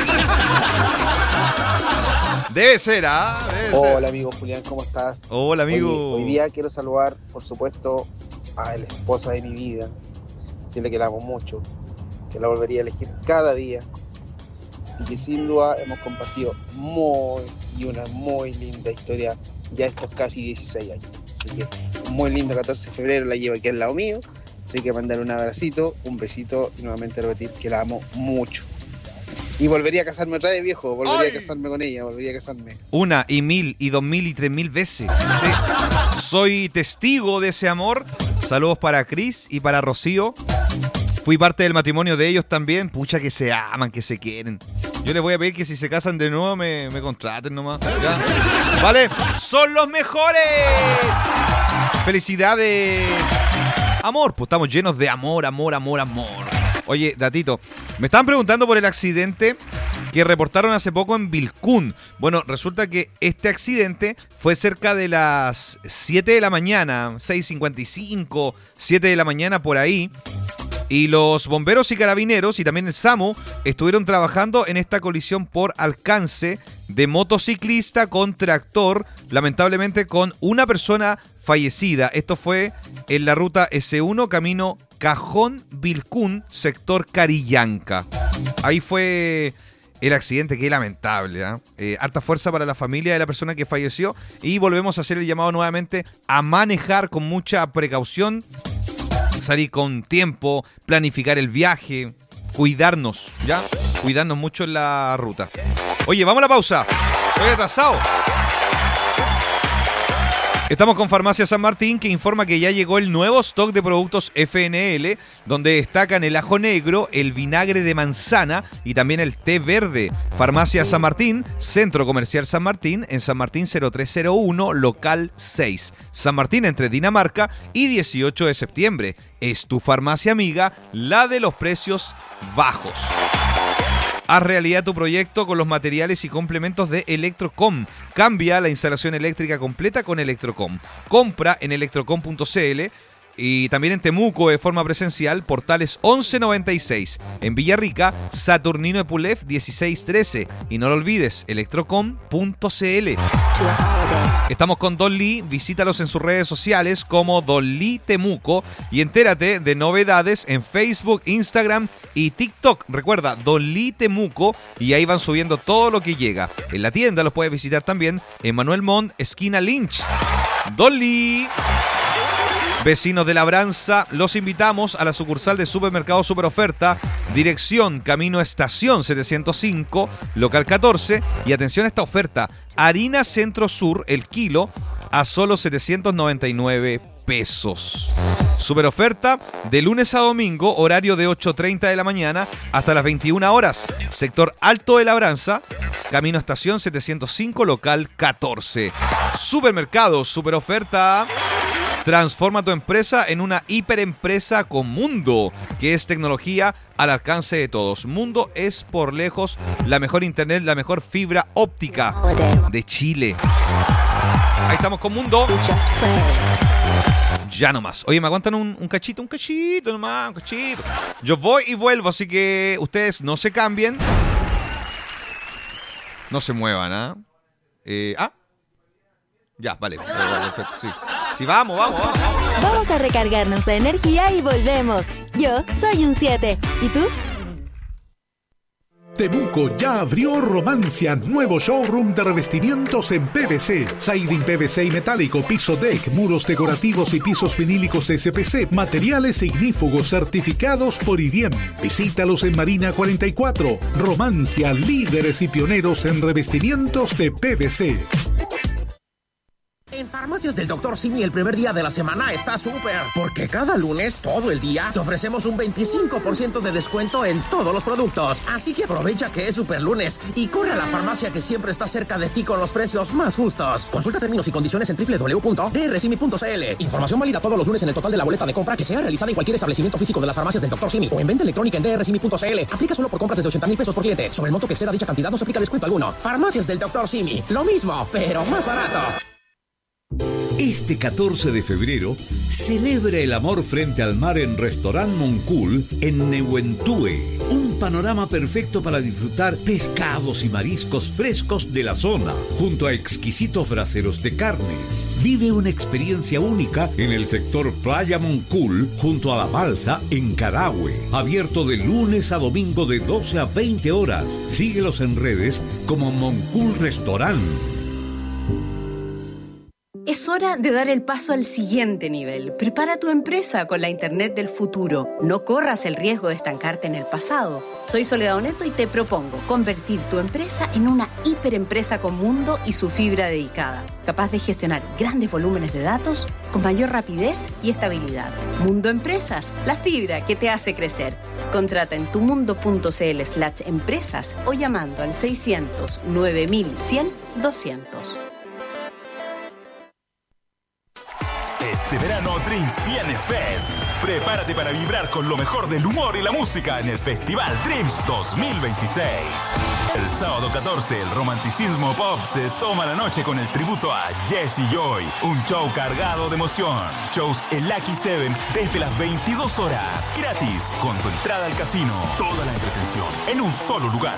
Debe ser, ¿ah? Debe ser. Hola, amigo Julián, ¿cómo estás? Hola, amigo. Oye, hoy día quiero saludar, por supuesto, a la esposa de mi vida. Decirle que la amo mucho, que la volvería a elegir cada día. Y que sin duda hemos compartido muy y una muy linda historia ya estos casi dieciséis años. Así que muy lindo catorce de febrero, la llevo aquí al lado mío. Así que mandarle un abracito, un besito y nuevamente repetir que la amo mucho. Y volvería a casarme otra vez, viejo. Volvería ¡Ay! a casarme con ella, volvería a casarme. Una y mil y dos mil y tres mil veces. Sí. Soy testigo de ese amor. Saludos para Cris y para Rocío. fui parte del matrimonio de ellos también. Pucha, que se aman, que se quieren. Yo les voy a pedir que si se casan de nuevo me, me contraten nomás. ¿Ya? ¿Vale? ¡Son los mejores! ¡Felicidades! Amor, pues estamos llenos de amor, amor, amor, amor. Oye, datito, me estaban preguntando por el accidente que reportaron hace poco en Vilcún. Bueno, resulta que este accidente fue cerca de las siete de la mañana, seis cincuenta y cinco, siete de la mañana por ahí. Y los bomberos y carabineros y también el SAMU estuvieron trabajando en esta colisión por alcance de motociclista con tractor, lamentablemente con una persona fallecida. Esto fue en la ruta ese uno, camino Cajón-Vilcún, sector Carillanca. Ahí fue el accidente, qué lamentable, ¿eh? Eh, harta fuerza para la familia de la persona que falleció y volvemos a hacer el llamado nuevamente a manejar con mucha precaución, salir con tiempo, planificar el viaje, cuidarnos, ¿ya? Cuidarnos mucho en la ruta. Oye, vamos a la pausa. Estoy atrasado. Estamos con Farmacia San Martín, que informa que ya llegó el nuevo stock de productos F N L, donde destacan el ajo negro, el vinagre de manzana y también el té verde. Farmacia San Martín, Centro Comercial San Martín, en San Martín cero tres cero uno, local seis. San Martín entre Dinamarca y dieciocho de septiembre. Es tu farmacia amiga, la de los precios bajos. Haz realidad tu proyecto con los materiales y complementos de Electrocom. Cambia la instalación eléctrica completa con Electrocom. Compra en electrocom punto c l y también en Temuco de forma presencial, Portales once noventa y seis. En Villarrica, Saturnino Epulef dieciséis trece. Y no lo olvides, electrocom punto c l. Estamos con Don Lee, visítalos en sus redes sociales como Don Lee Temuco y entérate de novedades en Facebook, Instagram y TikTok. Recuerda, Don Lee Temuco, y ahí van subiendo todo lo que llega. En la tienda los puedes visitar también en Manuel Montt, esquina Lynch. Don Lee. Vecinos de Labranza, los invitamos a la sucursal de Supermercado Super Oferta, dirección Camino Estación setecientos cinco, local catorce. Y atención a esta oferta, harina Centro Sur, el kilo, a solo setecientos noventa y nueve pesos. Super oferta de lunes a domingo, horario de ocho treinta de la mañana hasta las veintiuna horas. Sector Alto de Labranza, Camino Estación setecientos cinco, local catorce. Supermercado Super Oferta. Transforma tu empresa en una hiperempresa con Mundo, que es tecnología al alcance de todos. Mundo es por lejos la mejor internet, la mejor fibra óptica de Chile. Ahí estamos con Mundo. Ya nomás. Oye, ¿me aguantan un, un cachito? Un cachito nomás, un cachito. Yo voy y vuelvo, así que ustedes no se cambien. No se muevan, ¿ah? ¿eh? Ah. Ya, vale. Perfecto, sí. Sí, vamos, vamos, vamos, vamos. Vamos a recargarnos de energía y volvemos. Yo soy un siete. ¿Y tú? Temuco ya abrió Romancia, nuevo showroom de revestimientos en P V C, siding P V C y metálico, piso deck, muros decorativos y pisos vinílicos S P C, materiales ignífugos certificados por I D I E M. Visítalos en Marina cuarenta y cuatro. Romancia, líderes y pioneros en revestimientos de P V C. En Farmacias del doctor Simi el primer día de la semana está súper, porque cada lunes, todo el día, te ofrecemos un veinticinco por ciento de descuento en todos los productos. Así que aprovecha que es super lunes y corre a la farmacia que siempre está cerca de ti con los precios más justos. Consulta términos y condiciones en doble u doble u doble u punto d r simi punto c l. Información válida todos los lunes en el total de la boleta de compra que sea realizada en cualquier establecimiento físico de las Farmacias del doctor Simi o en venta electrónica en d r simi punto c l. Aplica solo por compras desde ochenta mil pesos por cliente. Sobre el monto que exceda dicha cantidad no se aplica descuento alguno. Farmacias del doctor Simi. Lo mismo, pero más barato. Este catorce de febrero, celebra el amor frente al mar en Restaurant Moncul en Nehuentúe. Un panorama perfecto para disfrutar pescados y mariscos frescos de la zona, junto a exquisitos braseros de carnes. Vive una experiencia única en el sector Playa Moncul, junto a la balsa en Carahue. Abierto de lunes a domingo de doce a veinte horas. Síguelos en redes como Moncul Restaurant. Es hora de dar el paso al siguiente nivel. Prepara tu empresa con la Internet del futuro. No corras el riesgo de estancarte en el pasado. Soy Soledad Oneto y te propongo convertir tu empresa en una hiperempresa con Mundo y su fibra dedicada, capaz de gestionar grandes volúmenes de datos con mayor rapidez y estabilidad. Mundo Empresas, la fibra que te hace crecer. Contrata en tumundo.cl slash empresas o llamando al seiscientos nueve mil cien doscientos. Este verano Dreams tiene Fest. Prepárate para vibrar con lo mejor del humor y la música en el Festival Dreams dos mil veintiséis. El sábado catorce, el romanticismo pop se toma la noche con el tributo a Jessie Joy. Un show cargado de emoción. Shows en Lucky Seven desde las veintidós horas. Gratis, con tu entrada al casino. Toda la entretención en un solo lugar.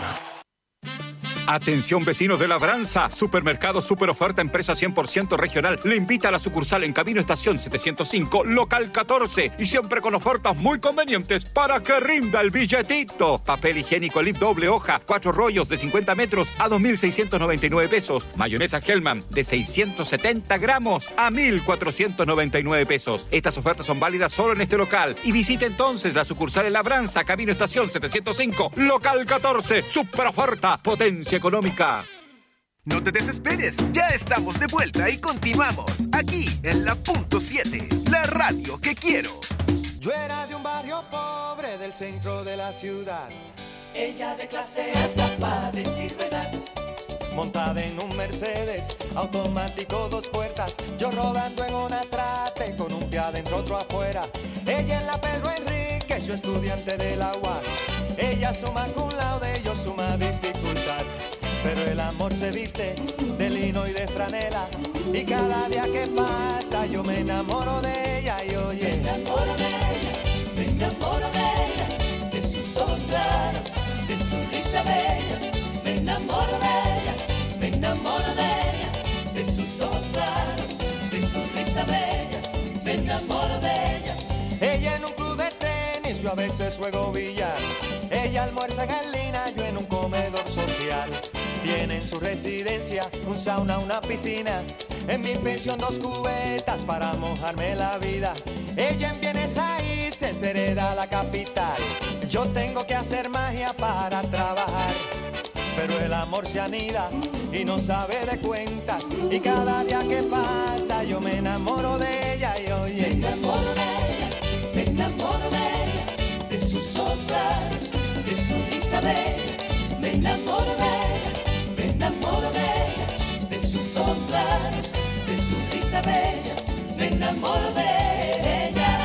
Atención vecinos de Labranza, Supermercado Super Oferta Empresa cien por ciento regional le invita a la sucursal en Camino Estación setecientos cinco, local catorce, y siempre con ofertas muy convenientes para que rinda el billetito. Papel higiénico Lip doble hoja, cuatro rollos de cincuenta metros a dos mil seiscientos noventa y nueve pesos. Mayonesa Hellman de seiscientos setenta gramos a mil cuatrocientos noventa y nueve pesos. Estas ofertas son válidas solo en este local y visite entonces la sucursal en Labranza, Camino Estación setecientos cinco, local catorce, Super Oferta, potencia económica. No te desesperes, ya estamos de vuelta y continuamos aquí en la punto siete, la radio que quiero. Yo era de un barrio pobre del centro de la ciudad. Ella de clase alta para decir verdad. Montada en un Mercedes, automático dos puertas. Yo rodando en una trate con un pie adentro, otro afuera. Ella en la Pedro Enrique, yo estudiante de la U A S. Ella suma cum laude, yo suma dificultad. Pero el amor se viste de lino y de franela. Y cada día que pasa yo me enamoro de ella y oye. Me enamoro de ella, me enamoro de ella. De sus ojos claros, de su risa bella. Me enamoro de ella, me enamoro de ella. De sus ojos claros, de su risa bella. Me enamoro de ella. Ella en un club de tenis, yo a veces juego billar. Ella almuerza en Lina, yo en un comedor social. Tiene en su residencia un sauna, una piscina. En mi pensión dos cubetas para mojarme la vida. Ella en bienes raíces hereda la capital. Yo tengo que hacer magia para trabajar. Pero el amor se anida y no sabe de cuentas. Y cada día que pasa yo me enamoro de ella y oye. Me enamoro de ella, me enamoro de ella. De sus ojos claros, de su risa bella. Me enamoro de ella, me enamoro de ella. De sus ojos claros, de su risa bella. Me enamoro de ella.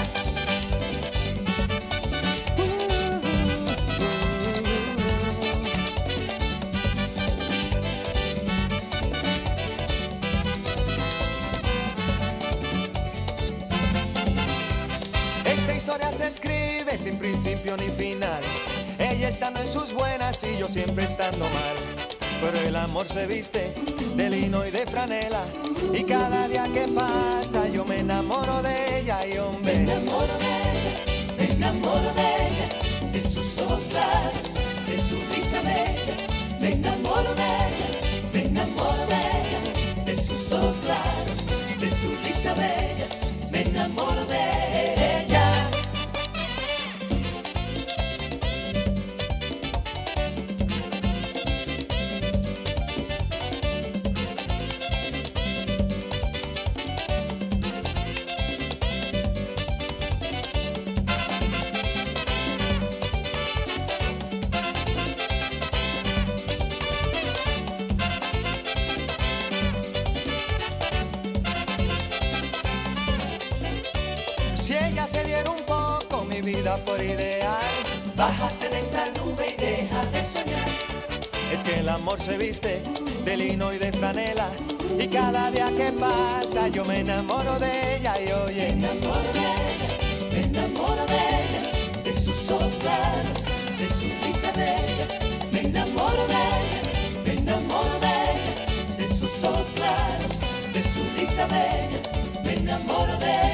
Esta historia se escribe sin principio ni final. Ella estando en sus buenas y yo siempre estando mal. Pero el amor se viste de lino y de franela. Y cada día que pasa yo me enamoro de ella y hombre. Me enamoro de ella, me enamoro de ella. De sus ojos claros, de su risa bella. Me enamoro de ella, me enamoro de ella. De sus ojos claros, de su risa bella. Me enamoro de ella. Si ella se diera un poco, mi vida fuera ideal. Bájate de esa nube y deja de soñar. Es que el amor se viste de lino y de franela. Y cada día que pasa yo me enamoro de ella y oye. Me enamoro de ella, me enamoro de ella. De sus ojos claros, de su risa bella. Me enamoro de ella, me enamoro de ella. De sus ojos claros, de su risa bella. Me enamoro de ella.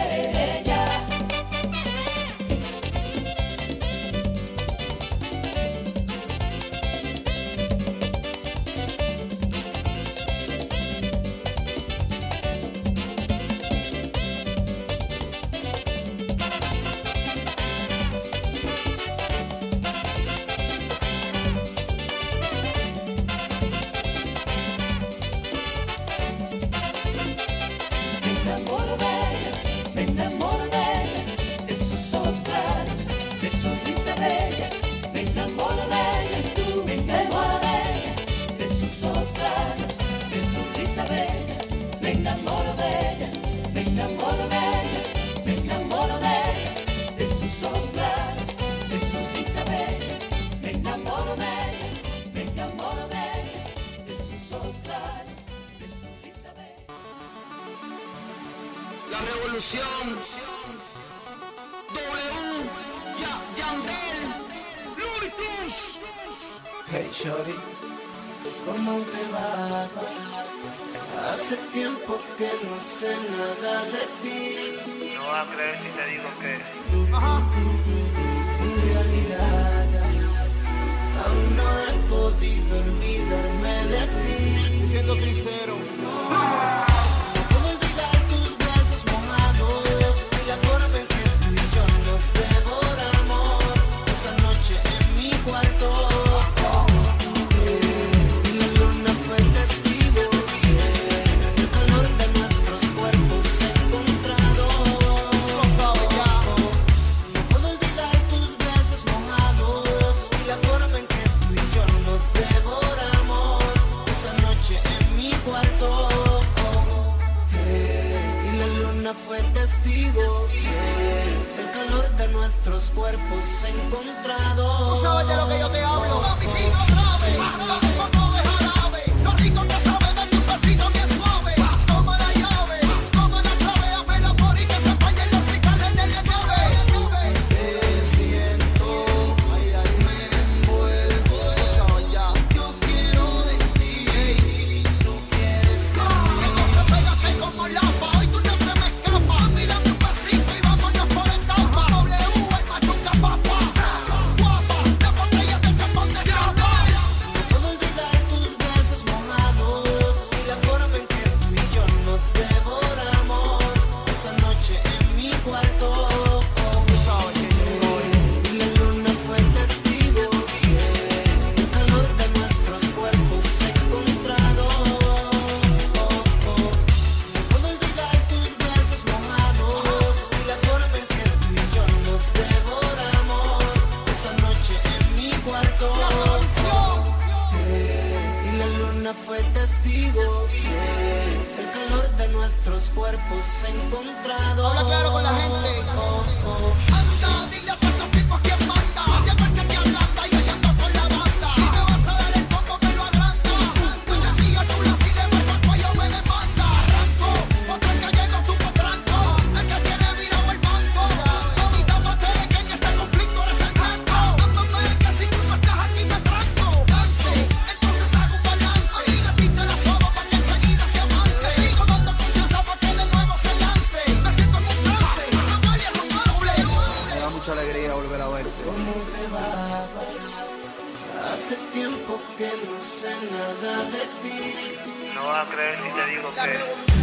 La revolución. W. Ya, Yandel. Luritus. Hey Shorty, ¿cómo te va? Hace tiempo que no sé nada de ti. No vas a creer si te digo que. En realidad, aún no he podido olvidarme de ti. Siendo sincero. No puedo olvidar tus besos mojados y la forma en que tú y yo nos devoramos esa noche en mi cuarto. Fue testigo, yeah. El calor de nuestros cuerpos encontrados. Tú sabes de lo que yo te hablo. Mami, sigue grave. Vamos de jarabe. Lo rico que sabe de un besito bien suave. Toma la llave, toma la clave. Abre la por y que se empañen los cristales de la llave. Te siento, ay, ay, me envuelvo. Tú sabes ya. Yo quiero de ti, hey. Tú quieres de mí. Entonces pégate como lapa. Hoy tú no te me escapas. Mírame un pasito y vámonos por etapa. W, el machuca papa. Guapa, de botella de champán de capa. No puedo olvidar tus besos mojados y la forma en que tú y yo nos devoramos esa noche en mi cuarto. Y la luna fue testigo, yeah. El calor de nuestros cuerpos encontrados. No puedo olvidar tus besos mojados y la forma en que tú y yo nos devoramos esa noche en mi cuarto. Y la luna fue testigo, yeah. El calor de nuestros cuerpos encontrados. Habla claro con la gente. Anda, dile a todos estos tipos quién manda. Llegó el que te ablanda y yo ando con la banda. Si me vas a dar el combo me lo agranda. Muy sencillo, chula, si le meto el cuello me demanda. Arranco, otra que llega tu potranco. El que tiene virado el banco. Mamita, mate que en este conflicto eres el blanco. Dándome que si tú no estás aquí me tranco. Dance, entonces hago un balance. Amiga, a ti te la sobo para que enseguida se avance. Sigo dando confianza para que de nuevo se lance. Me siento en un trance, no vaya romance. Me da mucha alegría volver a verte. ¿Cómo te va? Hace tiempo que no sé nada de ti. No vas a creer si te digo que.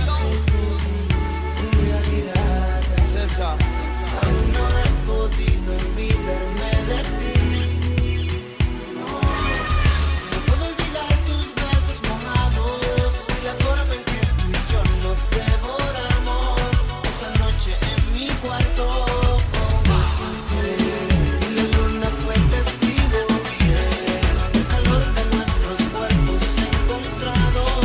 En realidad, César. aún no he podido olvidarme de ti. No, no puedo olvidar tus besos mojados y la forma en que tú y yo nos devoramos esa noche en mi cuarto. Y la luna fue testigo, yeah. El calor de nuestros cuerpos encontrados.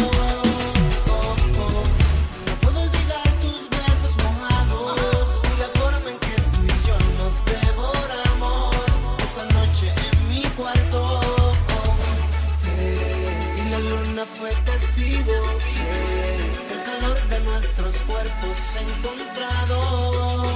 No puedo olvidar tus besos mojados y la forma en que tú y yo nos devoramos esa noche en mi cuarto. Y la luna fue testigo, yeah. El calor de nuestros cuerpos encontrados.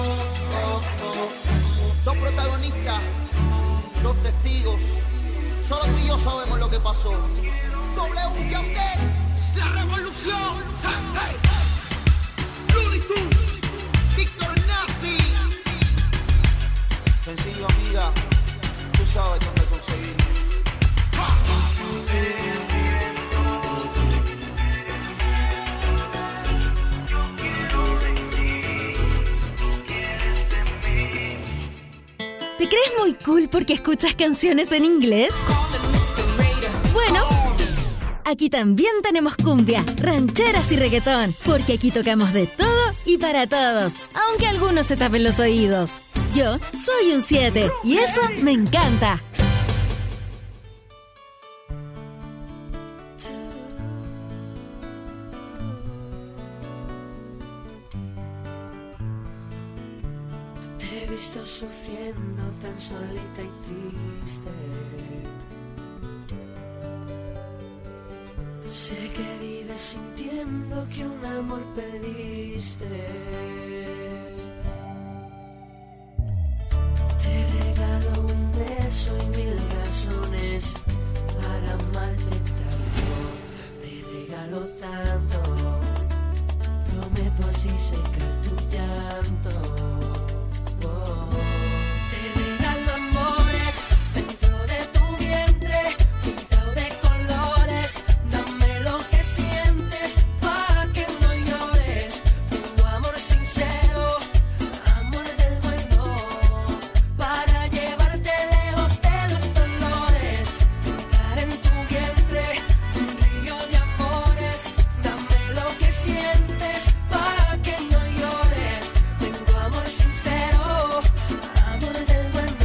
Dos protagonistas, dos testigos. Solo tú y yo sabemos lo que pasó. W, Yandel, la revolución. Hey, hey. Looney Tunes, Víctor Nazi. Sencillo, amiga. Tú sabes dónde conseguirlo. ¿Te crees muy cool porque escuchas canciones en inglés? Bueno, aquí también tenemos cumbia, rancheras y reggaetón, porque aquí tocamos de todo y para todos, aunque algunos se tapen los oídos. Yo soy un siete y eso me encanta. Te he visto sufriendo tan solita y triste. Sé que vives sintiendo que un amor perdiste. Siento así secar tu llanto. Oh. Te regalo amores dentro de tu vientre, pintado de colores. Dame lo que sientes pa' que no llores. Tengo amor sincero, amor del bueno, para llevarte lejos de los dolores. Entrar en tu vientre, un río de amores. Dame lo que sientes pa' que no llores. Tengo amor sincero, amor del bueno.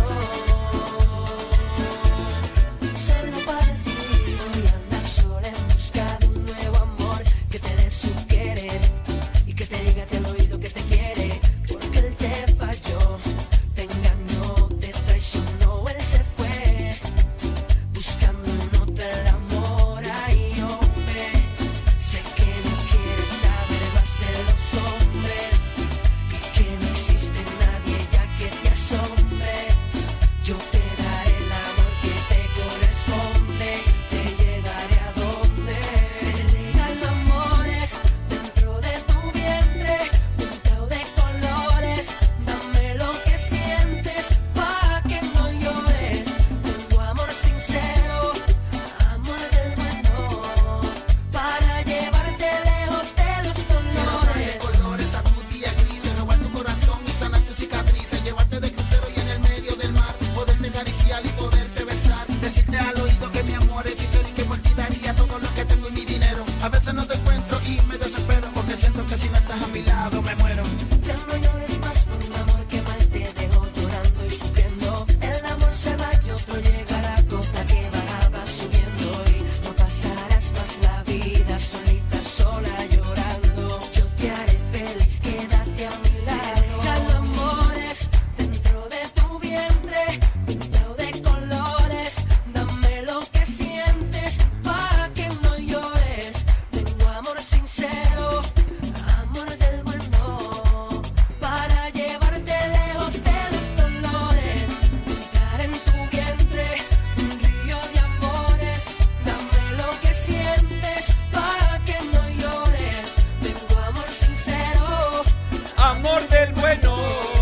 Solo para ti voy a andar sola en busca de un nuevo amor que te dé su querer y que te diga al oído que te quiere, porque él te falló, te engañó, te traicionó, él se fue buscando en otra el amor. Ay, hombre, sé que no quieres saber más de los hombres, y que no existe nadie ya que te asombre. Yo te daré el amor que te corresponde, te llevaré a donde. Te regalo amores dentro de tu vientre, pintado de colores. Dame lo que sientes pa' que no llores. Tengo amor sincero, amor del bueno, para llevarte lejos de los dolores. Colores a tu día grises, robar tu corazón y sanar tus cicatrices, llevarte de crucero y en el medio del mar, poderte acariciar y poderte besar, decirte al oído que mi amor es sincero y que por ti daría todo lo que tengo y mi dinero. A veces no te encuentro y me desespero, porque siento que si no estás a mi lado me muero. Ya no llores más por un amor que mal te dejó llorando y sufriendo. El amor se va y otro llegará, gota que va, va subiendo, y no pasarás más la vida solita, sola llorando. Yo te haré feliz, quédate a mi lado. Te regalo amores dentro de tu vientre, pintado de colores. Dame lo que sientes para que no llores. Tengo amor sincero, amor del bueno, para llevarte lejos de los dolores. Entrar en tu vientre, un río de amores. Dame lo que sientes para que no llores. Tengo amor sincero, Amor del bueno.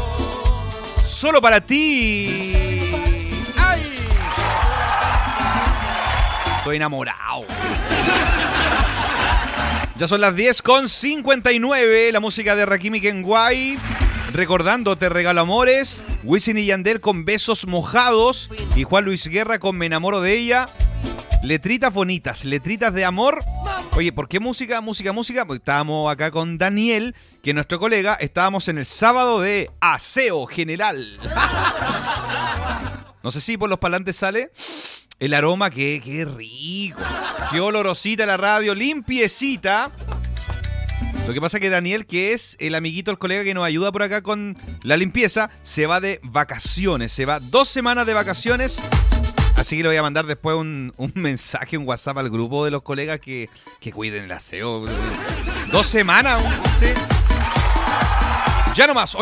Solo para ti. ¡Ay! Estoy enamorado. Ya son las diez con cincuenta y nueve. La música de Rakim y Kenway. Recordando, te regalo amores. Wisin y Yandel con besos mojados. Y Juan Luis Guerra con Me enamoro de ella. Letritas bonitas, letritas de amor. Oye, ¿por qué música, música, música? Porque estábamos acá con Daniel, que es nuestro colega. Estábamos en el sábado de aseo general. No sé si por los parlantes sale el aroma, que qué rico. Qué olorosita la radio, limpiecita. Lo que pasa es que Daniel, que es el amiguito, el colega que nos ayuda por acá con la limpieza, se va de vacaciones. Se va dos semanas de vacaciones. Así que le voy a mandar después un, un mensaje, un WhatsApp al grupo de los colegas que, que cuiden el aseo. Dos semanas. ¿Sí? Ya nomás.